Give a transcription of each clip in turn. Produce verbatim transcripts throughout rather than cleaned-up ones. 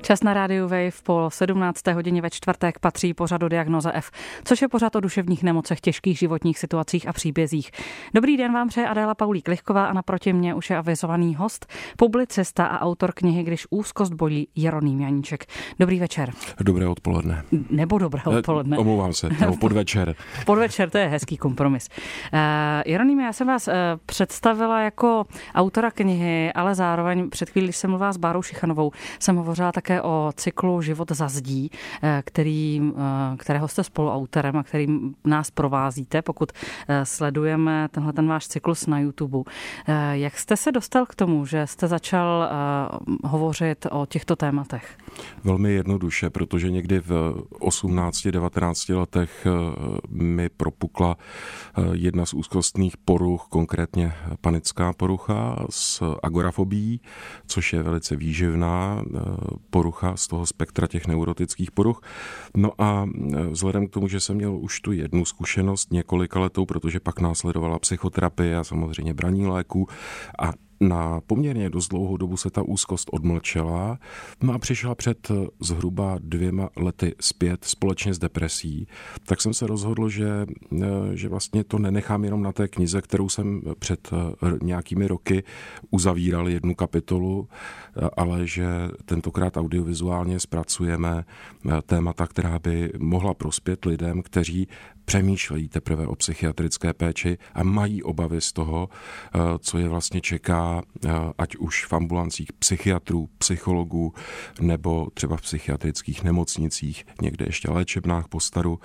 Čas na rádiu Wave po sedmnácté hodině ve čtvrtek patří pořadu Diagnóza F, což je pořad o duševních nemocech, těžkých životních situacích a příbězích. Dobrý den vám přeje Adéla Paulík-Lichková a naproti mě už je avizovaný host, publicista a autor knihy Když úzkost bolí, Jeroným Janíček. Dobrý večer. Dobré odpoledne. Nebo dobré odpoledne. Omlouvám se, nebo podvečer. Podvečer, to je hezký kompromis. Uh, Jeroným, já jsem vás uh, představila jako autora knihy, ale zároveň před chvílí, když jsem mluvila s Bárou Šichanovou, jsem hovořila také o cyklu Život za zdí, který, kterého jste spoluautorem a kterým nás provázíte, pokud sledujeme tenhle ten váš cyklus na YouTube. Jak jste se dostal k tomu, že jste začal hovořit o těchto tématech? Velmi jednoduše, protože někdy v osmnácti devatenácti letech mi propukla jedna z úzkostných poruch, konkrétně panická porucha s agorafobií, což je velice výživná porucha z toho spektra těch neurotických poruch. No a vzhledem k tomu, že jsem měl už tu jednu zkušenost několika letou, protože pak následovala psychoterapie a samozřejmě braní léků a na poměrně dost dlouhou dobu se ta úzkost odmlčela, no a přišla před zhruba dvěma lety zpět společně s depresí, tak jsem se rozhodl, že, že vlastně to nenechám jenom na té knize, kterou jsem před nějakými roky uzavíral jednu kapitolu, ale že tentokrát audiovizuálně zpracujeme témata, která by mohla prospět lidem, kteří přemýšlejí teprve o psychiatrické péči a mají obavy z toho, co je vlastně čeká, ať už v ambulancích psychiatrů, psychologů, nebo třeba v psychiatrických nemocnicích, někde ještě léčebnách po staru.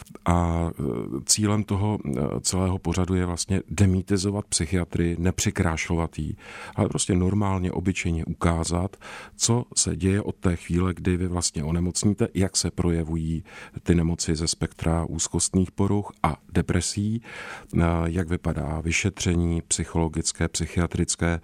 A cílem toho celého pořadu je vlastně demýtizovat psychiatrii, nepřikrášlovat jí, ale prostě normálně, obyčejně ukázat, co se děje od té chvíle, kdy vy vlastně onemocníte, jak se projevují ty nemoci ze spektra úzkostných poruch a depresí, jak vypadá vyšetření psychologické, psychiatrické,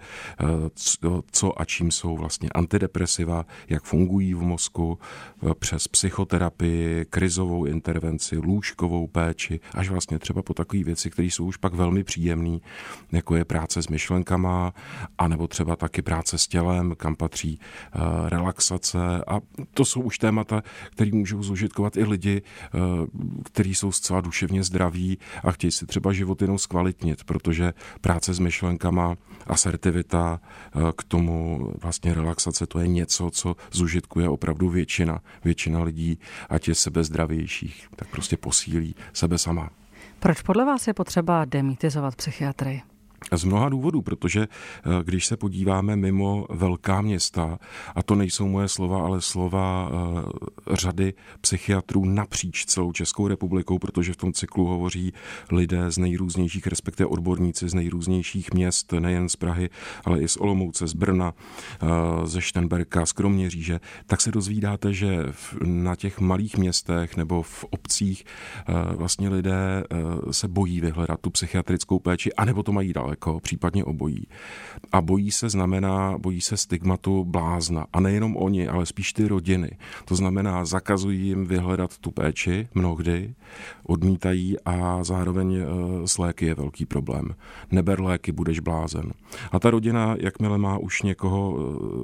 co a čím jsou vlastně antidepresiva, jak fungují v mozku, přes psychoterapii, krizovou intervenci, lůžkovou péči, až vlastně třeba po takové věci, které jsou už pak velmi příjemné, jako je práce s myšlenkama, anebo třeba taky práce s tělem, kam patří uh, relaxace. A to jsou už témata, které můžou zužitkovat i lidi, uh, kteří jsou zcela duševně zdraví a chtějí si třeba život jenom zkvalitnit, protože práce s myšlenkama, asertivita, uh, k tomu vlastně relaxace, to je něco, co zužitkuje opravdu většina. Většina lidí, ať je sebezdravějších, tak prostě posílí sebe sama. Proč podle vás je potřeba demýtizovat psychiatrii? Z mnoha důvodů, protože když se podíváme mimo velká města, a to nejsou moje slova, ale slova řady psychiatrů napříč celou Českou republikou, protože v tom cyklu hovoří lidé z nejrůznějších, respektive odborníci z nejrůznějších měst, nejen z Prahy, ale i z Olomouce, z Brna, ze Šternberka, z Kroměříže, tak se dozvídáte, že na těch malých městech nebo v obcích vlastně lidé se bojí vyhledat tu psychiatrickou péči, anebo to mají daleko. Jako případně obojí. A bojí se znamená, bojí se stigmatu blázna. A nejenom oni, ale spíš ty rodiny. To znamená, zakazují jim vyhledat tu péči mnohdy, odmítají a zároveň s léky je velký problém. Neber léky, budeš blázen. A ta rodina, jakmile má už někoho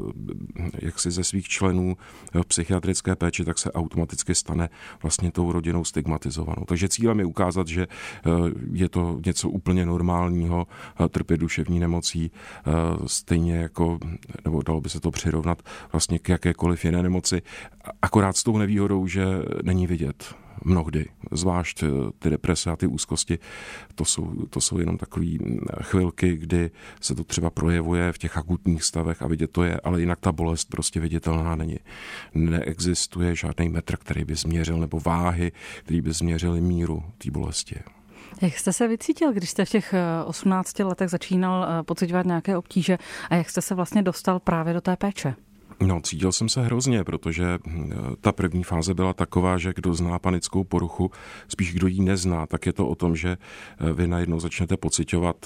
jaksi ze svých členů v psychiatrické péči, tak se automaticky stane vlastně tou rodinou stigmatizovanou. Takže cílem je ukázat, že je to něco úplně normálního, trpět duševní nemocí, stejně jako, nebo dalo by se to přirovnat vlastně k jakékoliv jiné nemoci, akorát s tou nevýhodou, že není vidět mnohdy, zvlášť ty deprese a ty úzkosti, to jsou, to jsou jenom takové chvilky, kdy se to třeba projevuje v těch akutních stavech a vidět to je, ale jinak ta bolest prostě viditelná není. Neexistuje žádný metr, který by změřil, nebo váhy, který by změřily míru té bolesti. Jak jste se vycítil, když jste v těch osmnácti letech začínal pociťovat nějaké obtíže a jak jste se vlastně dostal právě do té péče? No, cítil jsem se hrozně, protože ta první fáze byla taková, že kdo zná panickou poruchu, spíš kdo ji nezná, tak je to o tom, že vy najednou začnete pociťovat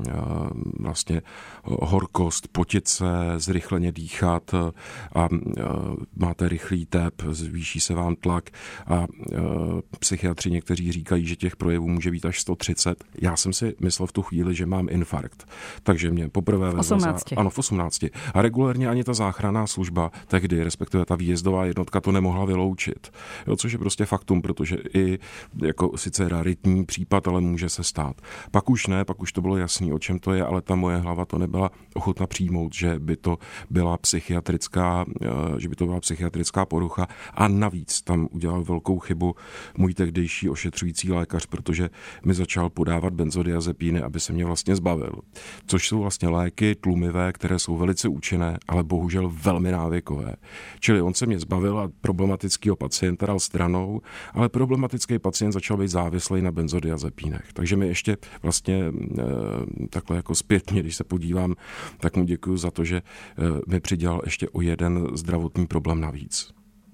vlastně horkost, potit se, zrychleně dýchat a máte rychlý tep, zvýší se vám tlak a psychiatři někteří říkají, že těch projevů může být až sto třicet. Já jsem si myslel v tu chvíli, že mám infarkt, takže mě poprvé vezla... osmnácti. Ano, v osmnácti. A regulérně ani ta záchranná služba služba tehdy, respektive ta výjezdová jednotka to nemohla vyloučit. Jo, což je prostě faktum, protože i jako sice raritní případ, ale může se stát. Pak už ne, pak už to bylo jasný, o čem to je, ale ta moje hlava to nebyla ochotna přijmout, že by to byla psychiatrická, že by to byla psychiatrická porucha a navíc tam udělal velkou chybu můj tehdejší ošetřující lékař, protože mi začal podávat benzodiazepíny, aby se mě vlastně zbavil. Což jsou vlastně léky tlumivé, které jsou velice účinné, ale bohužel velmi návykové. Čili on se mě zbavil a problematického pacienta dal stranou, ale problematický pacient začal být závislý na benzodiazepínech. Takže mi ještě vlastně e, takhle jako zpětně, když se podívám, tak mu děkuju za to, že e, mi přidělal ještě o jeden zdravotní problém navíc.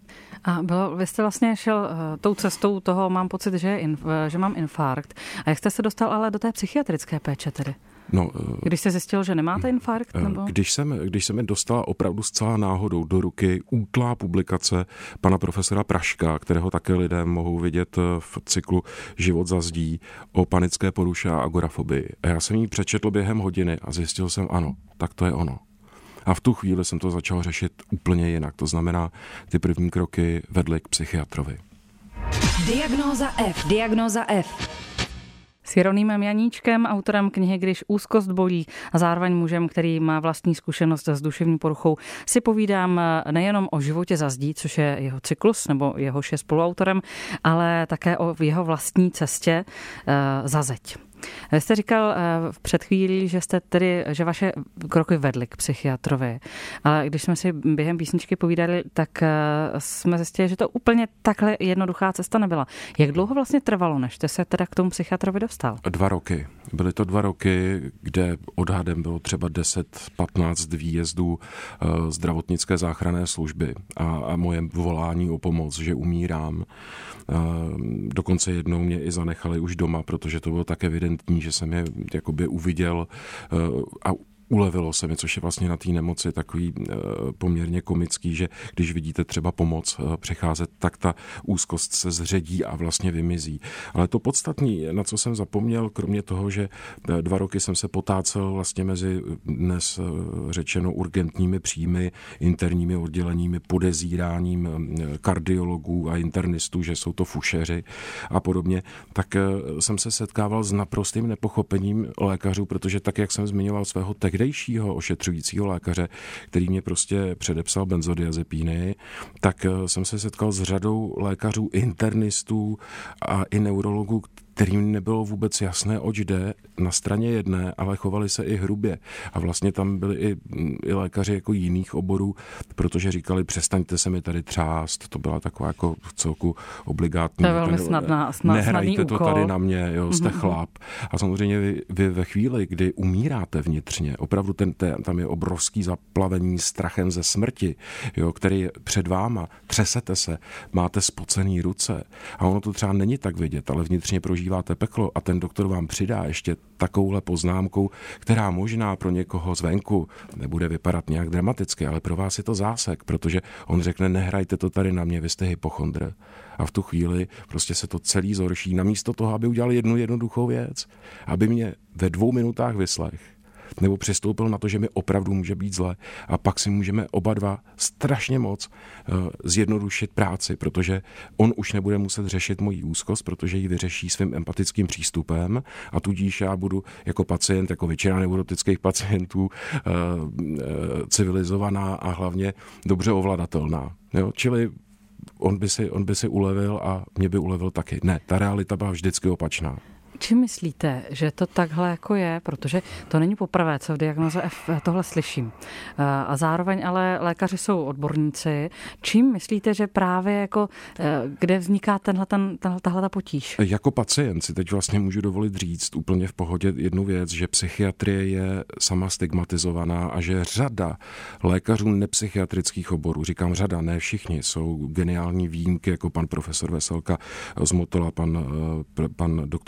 A bylo, vy jste vlastně šel uh, tou cestou toho, mám pocit, že, inf, že mám infarkt. A jak jste se dostal ale do té psychiatrické péče tedy? No, když jste zjistil, že nemáte infarkt? Nebo? Když jsem, když se mi dostala opravdu zcela náhodou do ruky útlá publikace pana profesora Praška, kterého také lidé mohou vidět v cyklu Život za zdí, o panické poruše a agorafobii. A já jsem ji přečetl během hodiny a zjistil jsem, ano, tak to je ono. A v tu chvíli jsem to začal řešit úplně jinak. To znamená, ty první kroky vedly k psychiatrovi. Diagnóza F. Diagnóza F. S Jeronýmem Janíčkem, autorem knihy Když úzkost bolí a zároveň mužem, který má vlastní zkušenost s duševní poruchou, si povídám nejenom o životě za zdí, což je jeho cyklus, nebo jehož je spoluautorem, ale také o jeho vlastní cestě uh, za zeď. Vy jste říkal v před chvílí, že jste tedy, že vaše kroky vedly k psychiatrovi. Ale když jsme si během písničky povídali, tak jsme zjistili, že to úplně takhle jednoduchá cesta nebyla. Jak dlouho vlastně trvalo, než jste se teda k tomu psychiatrovi dostal? Dva roky. Byly to dva roky, kde odhadem bylo třeba deset patnáct výjezdů zdravotnické záchranné služby a, a moje volání o pomoc, že umírám. Dokonce jednou mě i zanechali už doma, protože to bylo tak evidentní, že jsem je jakoby uviděl a ulevilo se mi, což je vlastně na té nemoci takový e, poměrně komický, že když vidíte třeba pomoc e, přicházet, tak ta úzkost se zředí a vlastně vymizí. Ale to podstatné, na co jsem zapomněl, kromě toho, že dva roky jsem se potácel vlastně mezi dnes e, řečeno urgentními příjmy, interními odděleními, podezíráním e, kardiologů a internistů, že jsou to fušeři a podobně, tak e, jsem se setkával s naprostým nepochopením lékařů, protože tak, jak jsem zmiňoval svého tehdejšího ošetřujícího lékaře, který mě prostě předepsal benzodiazepíny, tak jsem se setkal s řadou lékařů, internistů a i neurologů, kterým nebylo vůbec jasné, oč jde na straně jedné, ale chovali se i hrubě. A vlastně tam byli i, i lékaři jako jiných oborů, protože říkali, přestaňte se mi tady třást. To byla taková jako v celku obligátní. To je velmi snadná, snad, nehrajte to úkol. tady na mě, jo, jste mm-hmm. chlap. A samozřejmě vy, vy ve chvíli, kdy umíráte vnitřně, opravdu ten, ten, tam je obrovský zaplavení strachem ze smrti, jo, který je před váma, třesete se, máte spocený ruce a ono to třeba není tak vidět, ale vnitřně prožíváte peklo a ten doktor vám přidá ještě takovouhle poznámkou, která možná pro někoho zvenku nebude vypadat nějak dramaticky, ale pro vás je to zásek, protože on řekne, nehrajte to tady na mě, vy jste hypochondr. A v tu chvíli prostě se to celý zhorší. Namísto toho, aby udělal jednu jednoduchou věc, aby mě ve dvou minutách vyslech, nebo přistoupil na to, že mi opravdu může být zle a pak si můžeme oba dva strašně moc uh, zjednodušit práci, protože on už nebude muset řešit moji úzkost, protože ji vyřeší svým empatickým přístupem a tudíž já budu jako pacient, jako většina neurotických pacientů uh, uh, civilizovaná a hlavně dobře ovladatelná. Jo? Čili on by, si, on by si ulevil a mě by ulevil taky. Ne, ta realita byla vždycky opačná. Čím myslíte, že to takhle jako je? Protože to není poprvé, co v diagnoze F tohle slyším. A zároveň ale lékaři jsou odborníci. Čím myslíte, že právě jako, kde vzniká tenhle, ten, tenhle, tahle ta potíž? Jako pacient si teď vlastně můžu dovolit říct úplně v pohodě jednu věc, že psychiatrie je sama stigmatizovaná a že řada lékařů nepsychiatrických oborů, říkám řada, ne všichni, jsou geniální výjimky, jako pan profesor Veselka z Motola, pan, pan doktor Zika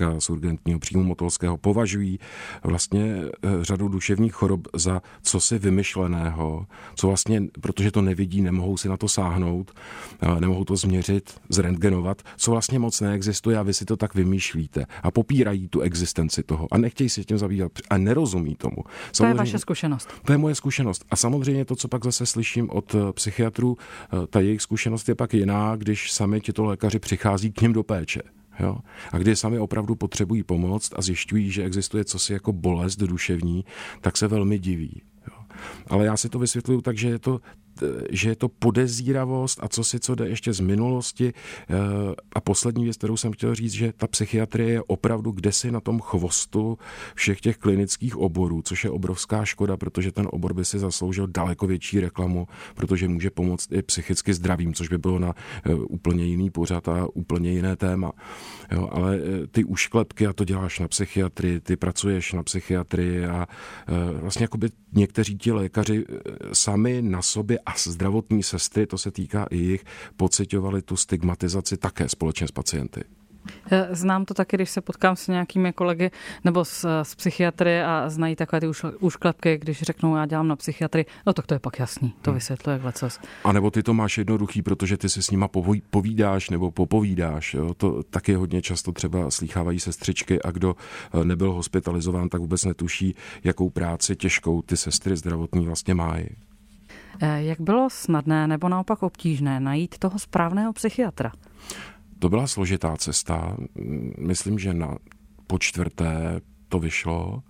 mozka, z urgentního příjmu motolského, považují vlastně řadu duševních chorob za cosi vymyšleného, co vlastně, protože to nevidí, nemohou si na to sáhnout, nemohou to změřit, zrentgenovat, co vlastně moc neexistuje a vy si to tak vymýšlíte a popírají tu existenci toho a nechtějí si tím zabývat a nerozumí tomu. Samozřejmě, to je vaše zkušenost. To je moje zkušenost. A samozřejmě to, co pak zase slyším od psychiatrů, ta jejich zkušenost je pak jiná, když sami tito lékaři přichází k nim do péče. Jo? A když sami opravdu potřebují pomoc a zjišťují, že existuje cosi jako bolest duševní, tak se velmi diví. Jo? Ale já si to vysvětluju tak, že je to že je to podezíravost a co si co jde ještě z minulosti. A poslední věc, kterou jsem chtěl říct, že ta psychiatrie je opravdu kdesi na tom chvostu všech těch klinických oborů, což je obrovská škoda, protože ten obor by si zasloužil daleko větší reklamu, protože může pomoct i psychicky zdravým, což by bylo na úplně jiný pořad a úplně jiné téma. Jo, ale ty ušklepky, a to děláš na psychiatrii, ty pracuješ na psychiatrii a vlastně jakoby někteří ti lékaři sami na sobě a zdravotní sestry, to se týká i jich, pociťovali tu stigmatizaci také společně s pacienty. Znám to taky, když se potkám s nějakými kolegy nebo z, z psychiatry a znají takové ty úšklepky, když řeknou, já dělám na psychiatrii, no tak to je pak jasný, to vysvětluje lecos. A nebo ty to máš jednoduchý, protože ty si s nima povídáš nebo popovídáš. Jo? To taky hodně často třeba slýchávají sestřičky a kdo nebyl hospitalizován, tak vůbec netuší, jakou práci těžkou ty sestry zdravotní vlastně mají. Jak bylo snadné nebo naopak obtížné najít toho správného psychiatra? To byla složitá cesta. Myslím, že na po čtvrté to vyšlo.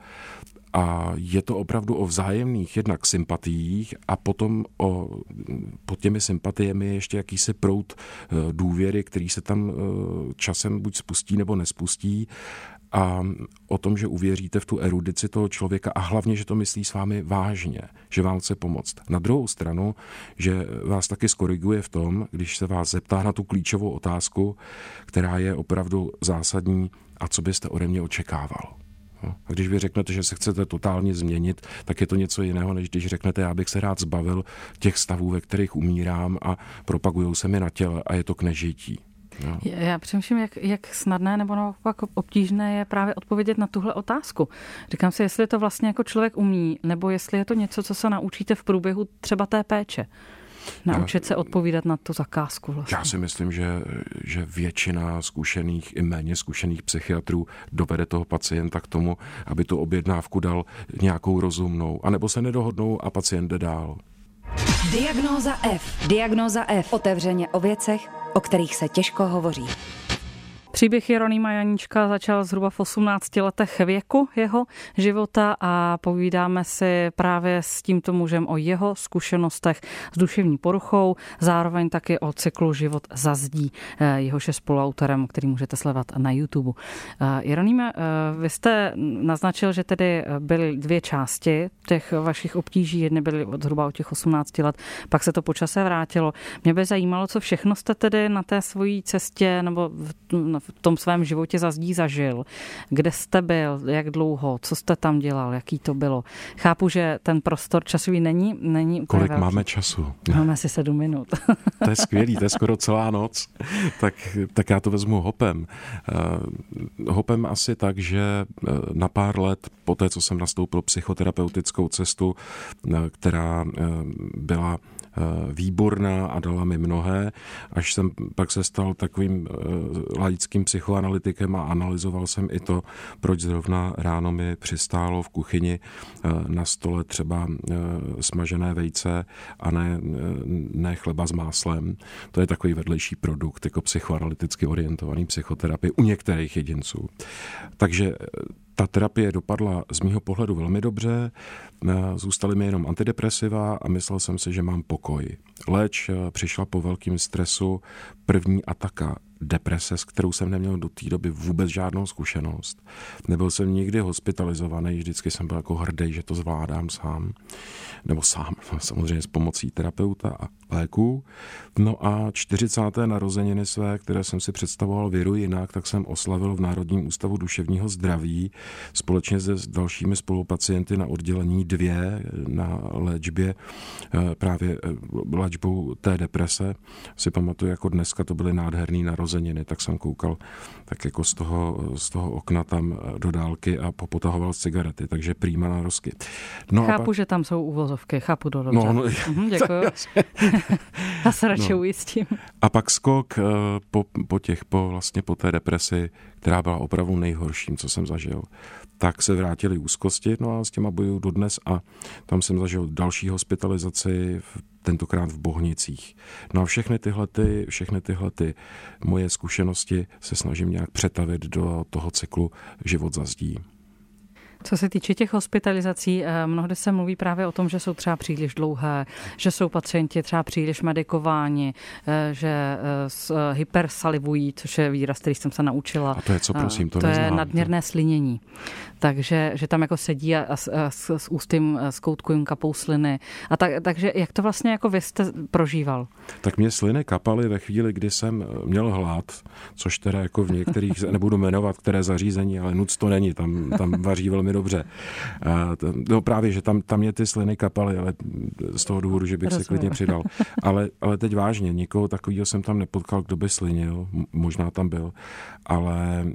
A je to opravdu o vzájemných jednak sympatiích a potom o, pod těmi sympatiemi je ještě jakýsi proud důvěry, který se tam časem buď spustí nebo nespustí. A o tom, že uvěříte v tu erudici toho člověka a hlavně, že to myslí s vámi vážně, že vám chce pomoct. Na druhou stranu, že vás taky skoriguje v tom, když se vás zeptá na tu klíčovou otázku, která je opravdu zásadní a co byste ode mě očekával. A když vy řeknete, že se chcete totálně změnit, tak je to něco jiného, než když řeknete, já bych se rád zbavil těch stavů, ve kterých umírám a propagujou se mi na těle a je to k nežití. No. Já přemýšlím, jak, jak snadné nebo naopak obtížné je právě odpovědět na tuhle otázku. Říkám si, jestli to vlastně jako člověk umí, nebo jestli je to něco, co se naučíte v průběhu třeba té péče. Naučit se odpovídat na tu zakázku. Vlastně. Já si myslím, že, že většina zkušených i méně zkušených psychiatrů dovede toho pacienta k tomu, aby tu objednávku dal nějakou rozumnou, anebo se nedohodnou a pacient jde dál. Diagnóza F. Diagnóza F. Otevřeně o věcech, o kterých se těžko hovoří. Příběh Jeronýma Janíčka začal zhruba v osmnácti letech věku jeho života a povídáme si právě s tímto mužem o jeho zkušenostech s duševní poruchou, zároveň taky o cyklu Život za zdí, jehož je spoluautorem, který můžete sledovat na YouTube. Jeronýme, vy jste naznačil, že tedy byly dvě části těch vašich obtíží, jedny byly zhruba od těch osmnácti let, pak se to po čase vrátilo. Mě by zajímalo, co všechno jste tedy na té svojí cestě nebo v v tom svém životě za zdí zažil. Kde jste byl, jak dlouho, co jste tam dělal, jaký to bylo. Chápu, že ten prostor časový není, není úplně Kolik velký. Máme času? Máme asi sedm minut. To je skvělý, to je skoro celá noc. Tak, tak já to vezmu hopem. Uh, hopem asi tak, že na pár let po té, co jsem nastoupil psychoterapeutickou cestu, která byla výborná a dala mi mnohé, až jsem pak se stal takovým laickým psychoanalytikem a analyzoval jsem i to, proč zrovna ráno mi přistálo v kuchyni na stole třeba smažené vejce a ne, ne chleba s máslem. To je takový vedlejší produkt, jako psychoanalyticky orientovaný psychoterapie u některých jedinců. Takže ta terapie dopadla z mýho pohledu velmi dobře, zůstaly mi jenom antidepresiva a myslel jsem si, že mám pokoj. Leč přišla po velkým stresu první ataka deprese, s kterou jsem neměl do té doby vůbec žádnou zkušenost. Nebyl jsem nikdy hospitalizovaný, vždycky jsem byl jako hrdý, že to zvládám sám. Nebo sám, samozřejmě s pomocí terapeuta a léků. No a čtyřicáté narozeniny své, které jsem si představoval věru jinak, tak jsem oslavil v Národním ústavu duševního zdraví společně s dalšími spolupacienty na oddělení dvě na léčbě právě léčbu té deprese. Si pamatuju, jako dneska to byly nádherný narozeniny, tak jsem koukal tak jako z toho, z toho okna tam do dálky a popotahoval cigarety, takže prýma na rozky. No chápu, pak... že tam jsou uvozovky, chápu to dobře. No, no, mhm, děkuju. Já se radši no. ujistím. A pak skok po, po těch, po vlastně po té depresi, která byla opravdu nejhorším, co jsem zažil, tak se vrátily úzkosti, no a s těma bojuju dodnes a tam jsem zažil další hospitalizaci, tentokrát v Bohnicích. No a všechny tyhle, ty, všechny tyhle ty moje zkušenosti se snažím nějak přetavit do toho cyklu Život za zdí. Co se týče těch hospitalizací, mnohdy se mluví právě o tom, že jsou třeba příliš dlouhé, že jsou pacienti třeba příliš medikováni, že hypersalivují, což je výraz, který jsem se naučila. A to je co, prosím, to To neznám. je nadměrné slinění. Takže že tam jako sedí a, a, a s, s ústym skoutkují kapou sliny. A tak, takže jak to vlastně jako vy jste prožíval? Tak mě sliny kapaly ve chvíli, kdy jsem měl hlad, což teda jako v některých, nebudu jmenovat, které zařízení, ale nuc to není, tam, tam vaří velmi dobře. No právě, že tam, tam mě ty sliny kapaly, ale z toho důvodu, že bych Rozumím. se klidně přidal. Ale, ale teď vážně, nikoho takového jsem tam nepotkal, kdo by slinil, možná tam byl, ale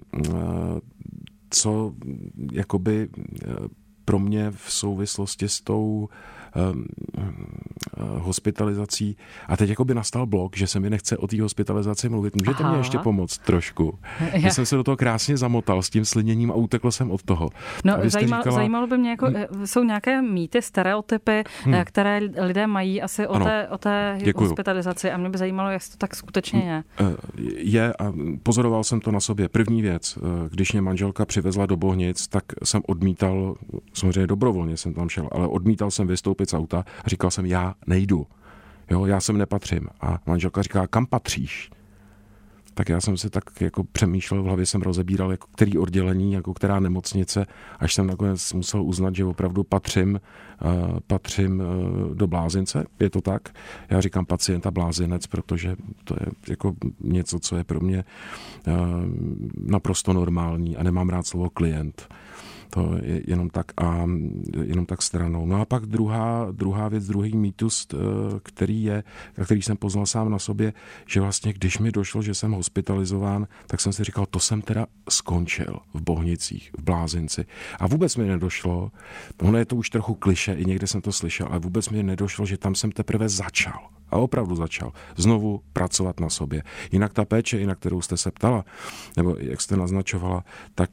co jakoby pro mě v souvislosti s tou um, uh, hospitalizací. A teď jakoby nastal blok, že se mi nechce o té hospitalizaci mluvit. Můžete Aha. mě ještě pomoct trošku? Já. Já jsem se do toho krásně zamotal s tím sliněním a utekl jsem od toho. No, zajímalo, říkala... zajímalo by mě, jako, hmm. jsou nějaké mýty, stereotypy, hmm. které lidé mají asi o ano. té, o té hospitalizaci a mě by zajímalo, jestli to tak skutečně je. Je a pozoroval jsem to na sobě. První věc, když mě manželka přivezla do Bohnic, tak jsem odmítal, samozřejmě dobrovolně jsem tam šel, ale odmítal jsem vystoupit z auta a říkal jsem, já nejdu. Jo, já sem nepatřím. A manželka říká, kam patříš? Tak já jsem si tak jako přemýšlel, v hlavě jsem rozebíral, jako který oddělení, jako která nemocnice, až jsem nakonec musel uznat, že opravdu patřím, uh, patřím uh, do blázince. Je to tak? Já říkám pacient a blázinec, protože to je jako něco, co je pro mě uh, naprosto normální a nemám rád slovo klient. To je jenom tak a jenom tak stranou. No a pak druhá, druhá věc, druhý mýtus, který je, který jsem poznal sám na sobě, že vlastně když mi došlo, že jsem hospitalizován, tak jsem si říkal, to jsem teda skončil v Bohnicích, v blázinci. A vůbec mi nedošlo, ono je to už trochu kliše, i někde jsem to slyšel, ale vůbec mi nedošlo, že tam jsem teprve začal. A opravdu začal znovu pracovat na sobě. Jinak ta péče, jinak kterou jste se ptala, nebo jak jste naznačovala, tak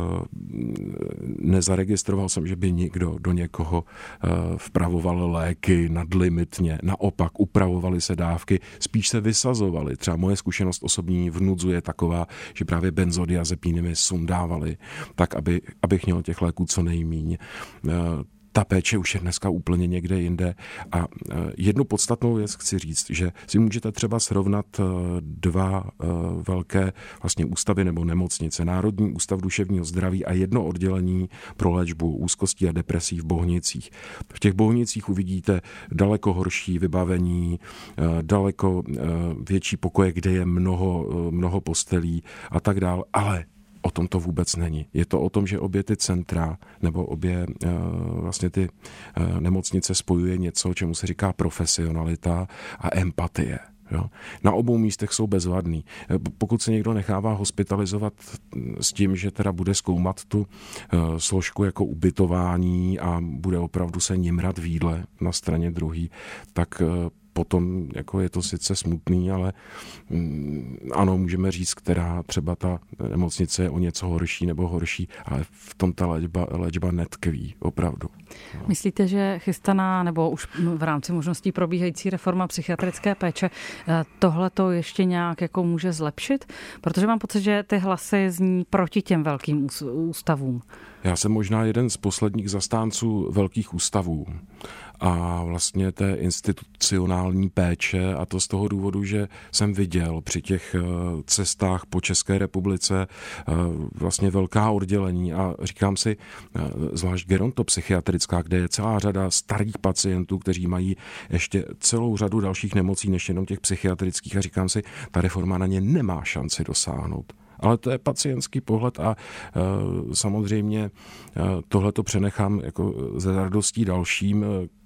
nezaregistroval jsem, že by někdo do někoho vpravoval léky nadlimitně. Naopak upravovaly se dávky, spíš se vysazovaly. Třeba moje zkušenost osobní vnudzuje taková, že právě benzodiazepíny mi sundávali, tak aby, abych měl těch léků co nejmíň. Ta péče už je dneska úplně někde jinde. A jednu podstatnou věc chci říct, že si můžete třeba srovnat dva velké vlastně ústavy nebo nemocnice. Národní ústav duševního zdraví a jedno oddělení pro léčbu úzkostí a depresí v Bohnicích. V těch Bohnicích uvidíte daleko horší vybavení, daleko větší pokoje, kde je mnoho, mnoho postelí a tak dál, ale o tom to vůbec není. Je to o tom, že obě ty centra nebo obě vlastně ty nemocnice spojuje něco, čemu se říká profesionalita a empatie. Jo. Na obou místech jsou bezvadný. Pokud se někdo nechává hospitalizovat s tím, že teda bude zkoumat tu složku jako ubytování a bude opravdu se nimrat v jídle na straně druhý, tak potom jako je to sice smutný, ale mm, ano, můžeme říct, která třeba ta nemocnice je o něco horší nebo horší, ale v tom ta léčba, léčba netkví, opravdu. Myslíte, že chystaná nebo už v rámci možností probíhající reforma psychiatrické péče tohle to ještě nějak jako může zlepšit? Protože mám pocit, že ty hlasy zní proti těm velkým ústavům. Já jsem možná jeden z posledních zastánců velkých ústavů a vlastně té institucionální péče, a to z toho důvodu, že jsem viděl při těch cestách po České republice vlastně velká oddělení a říkám si, zvlášť gerontopsychiatrická, kde je celá řada starých pacientů, kteří mají ještě celou řadu dalších nemocí než jenom těch psychiatrických a říkám si, ta reforma na ně nemá šanci dosáhnout. Ale to je pacientský pohled a uh, samozřejmě uh, tohle to přenechám jako ze radostí dalším,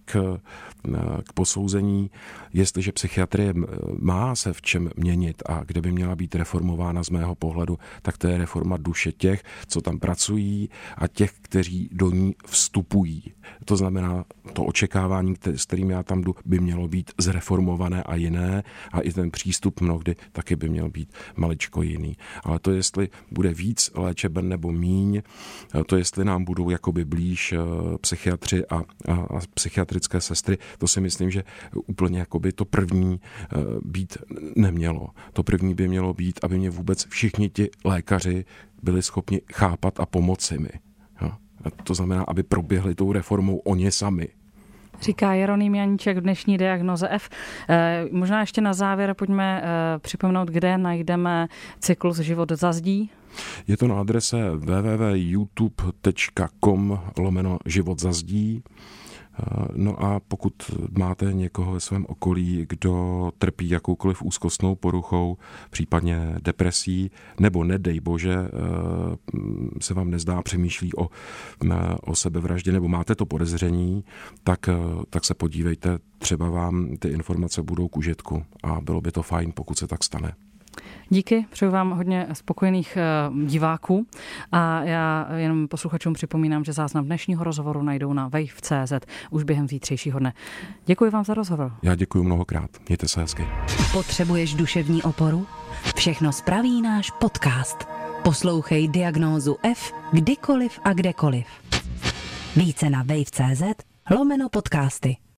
k, k posouzení, jestliže psychiatrie má se v čem měnit a kde by měla být reformována z mého pohledu, tak to je reforma duše těch, co tam pracují a těch, kteří do ní vstupují. To znamená, to očekávání, s kterým já tam jdu, by mělo být zreformované a jiné a i ten přístup mnohdy taky by měl být maličko jiný. Ale to, jestli bude víc léčeben nebo míň, to, jestli nám budou jakoby blíž psychiatři a, a, a psychiatrické sestry, to si myslím, že úplně jakoby to první být nemělo. To první by mělo být, aby mě vůbec všichni ti lékaři byli schopni chápat a pomoci mi. A to znamená, aby proběhli tou reformou oni sami. Říká Jeroným Janíček v dnešní Diagnoze F. E, možná ještě na závěr pojďme e, připomenout, kde najdeme cyklus Život za zdí. Je to na adrese w w w tečka youtube tečka com lomeno život za zdí. No a pokud máte někoho ve svém okolí, kdo trpí jakoukoliv úzkostnou poruchou, případně depresí, nebo nedej bože se vám nezdá, přemýšlí o, o sebevraždě, nebo máte to podezření, tak, tak se podívejte, třeba vám ty informace budou k užitku a bylo by to fajn, pokud se tak stane. Díky, přeju vám hodně spokojených diváků a já jenom posluchačům připomínám, že záznam dnešního rozhovoru najdou na wave tečka cé zet už během zítřejšího dne. Děkuji vám za rozhovor. Já děkuji mnohokrát. Mějte se hezky. Potřebuješ duševní oporu? Všechno spraví náš podcast. Poslouchej Diagnózu F kdykoliv a kdekoliv. Více na wave tečka cé zet lomeno podcasty.